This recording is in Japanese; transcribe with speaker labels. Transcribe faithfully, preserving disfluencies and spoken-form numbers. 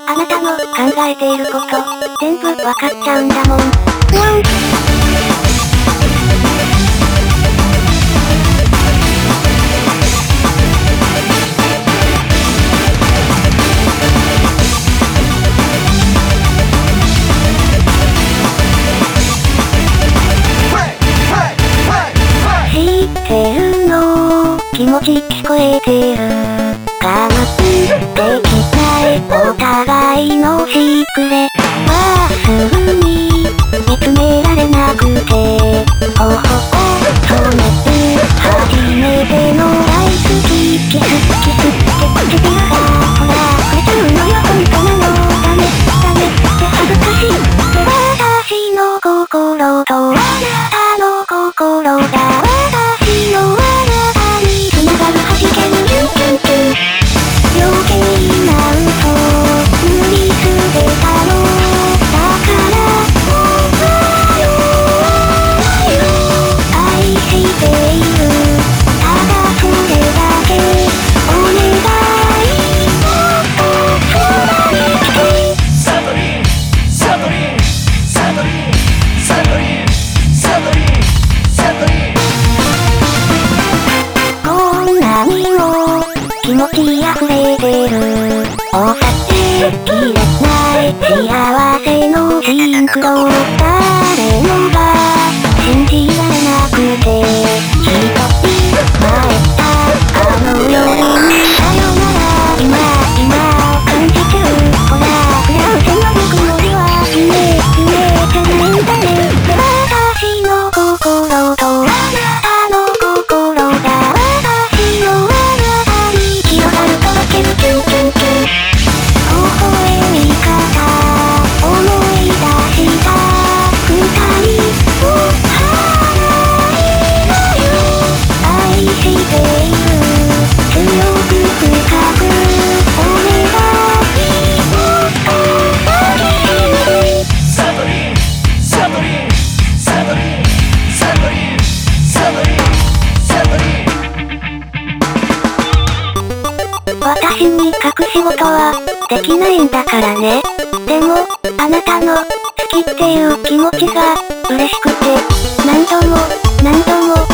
Speaker 1: あなたの考えていること、全部わかっちゃうんだもん。うわん。知ってるの気持ち聞こえてるかなできないお互いのシークレまっすぐに見つめられなくて頬を染めて初めての大好きキスキスって唇がほら触れちゃうのよ本当なのダメダメって恥ずかしい私の心とあなたの心が私のあなたに繋がる弾けるキュンキュンキュン余計な嘘塗りつけたのだから僕は愛しているただそれだけお願いもっとそばに来てサトリンサトリンサトリンサトリンサトリンサトリンこんなにも気持ち溢れてるおさえきれない幸せのシンクロ誰もが信じられなくて一人前たあの夜にさよなら今今を感じちゃうほらクラウセのぬくもりは夢夢じゃないんだね私の心とあなたの心が私のあなたに広がるとろけるキュンキュンキュン微笑み方思い出した二人を離れないよ愛している強く深くお願いもっと抱きしめてサトリンサトリンサトリンサトリンサトリンサトリン私に隠し事はできないんだからね。でも、あなたの好きっていう気持ちが嬉しくて何度も何度も